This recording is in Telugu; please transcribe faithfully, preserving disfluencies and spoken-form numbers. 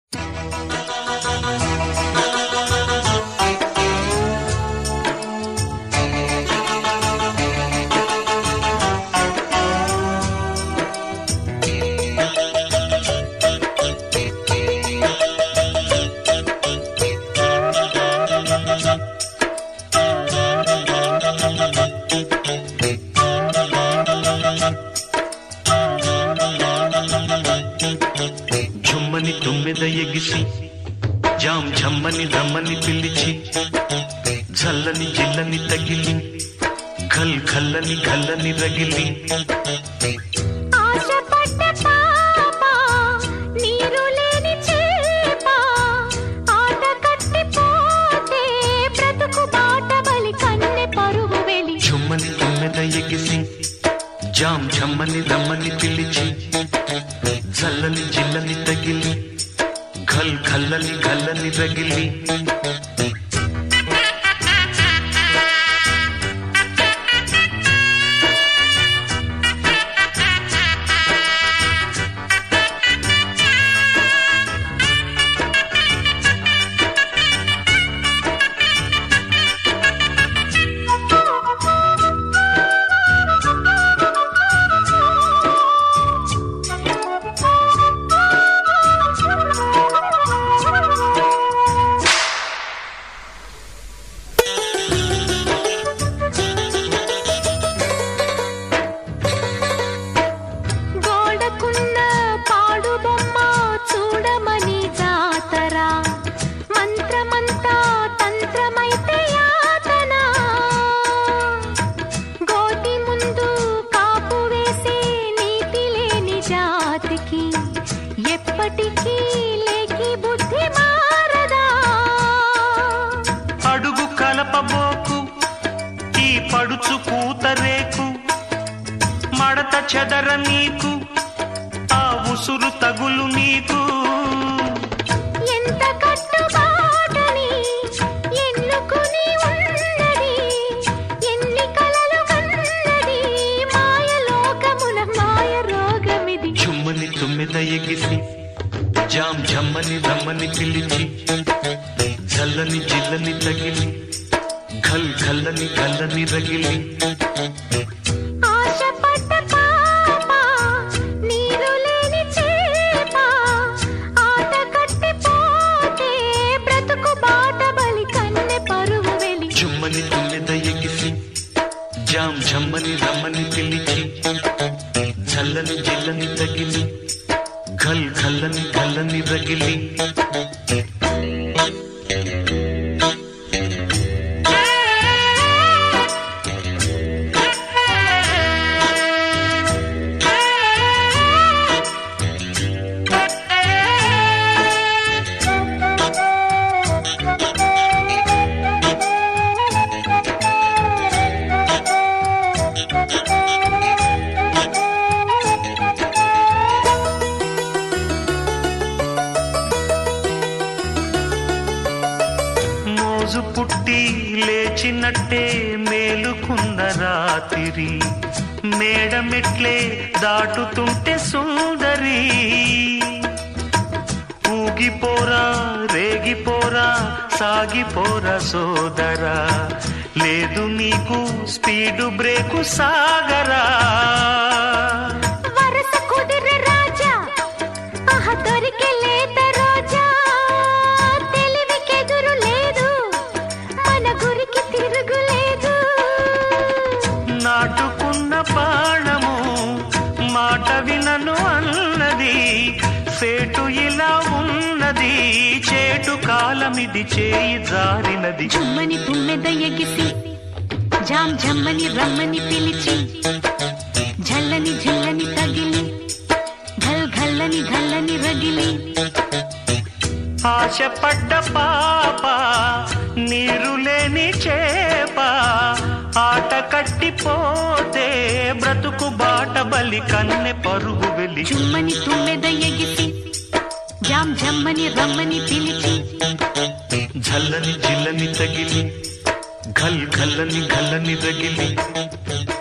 ఝుమ్మని తుమ్మెద ఎగిసి జాం ఝమ్మని రమ్మని పిలిచి జల్లని జిల్లని తగిలి ఘల్ ఘల్లని ఘల్లని రగిలి ఝుమ్మని తుమ్మెద ఎగిసి జాం ఝమ్మని రమ్మని పిలిచి జల్లని జిల్లని తగిలి ఘల్ ఘల్లని ఘల్లని రగిలి ఎప్పటికీ లేకి బుద్ధి మారదా అడుగు కలపబోకు ఈ పడుచు కూతరేకు మడత చెదర నీకు ఆ ఉసురు తగులు నీకు ఎంత కట్టుబాటని ఎన్నుకుని ఉన్నది ఎన్ని కలలు కన్నది మాయ లోకముల మాయ రోగమిది ఝుమ్మని తుమ్మెద ఎగిసి జాం ఝమ్మని రమ్మని పిలిచి జల్లని జిల్లని తగిలి ఘల్ ఘల్లని ఘల్లని రగిలి ఆశపడ్డ పాప నీరు లేని చేప ఆట కట్టిపోతే బ్రతుకు బాట బలి కన్నె పరువు వెలి ఝుమ్మని తుమ్మెద ఎగిసి జాం ఝమ్మని రమ్మని పిలిచి జల్లని జిల్లని తగిలి ఘల్ ఘల్లని ఘల్లని రగిలి రోజు పుట్టి లేచినట్టే మేలుకున్న రాత్రి మేడమెట్లే దాటుతుంటే సుందరి ఊగిపోరా రేగిపోరా సాగిపోరా సోదరా లేదు నీకు స్పీడు బ్రేకు సాగరా వరస కుదిరే రాజా ఆహ దొరికే లేత రోజా తెలివికెదురు లేదు మన గురికి తిరుగులేదు నాటుకున్న బాణము మాట వినను అన్నది సేటు ఇలా ఉన్నది చేటు కాలమిది చేయి జారినది ఝుమ్మని తుమ్మెద ఎగిసి జాం ఝమ్మని రమ్మని పిలిచి ఝల్లని ఝల్లని తగిలి ఘల్ ఘల్లని ఘల్లని రగిలి ఆశపడ్డ పాప నీరు లేని చేప ఆట కట్టిపోతే బ్రతుకు బాట బలి కన్నె పరుగు వెలి ఝుమ్మని తుమ్మెద ఎగిసి జాం ఝమ్మని రమ్మని పిలిచి ఝల్లని జిల్లని తగిలి ఘల్ ఘల్లని ఘల్లని రగిలి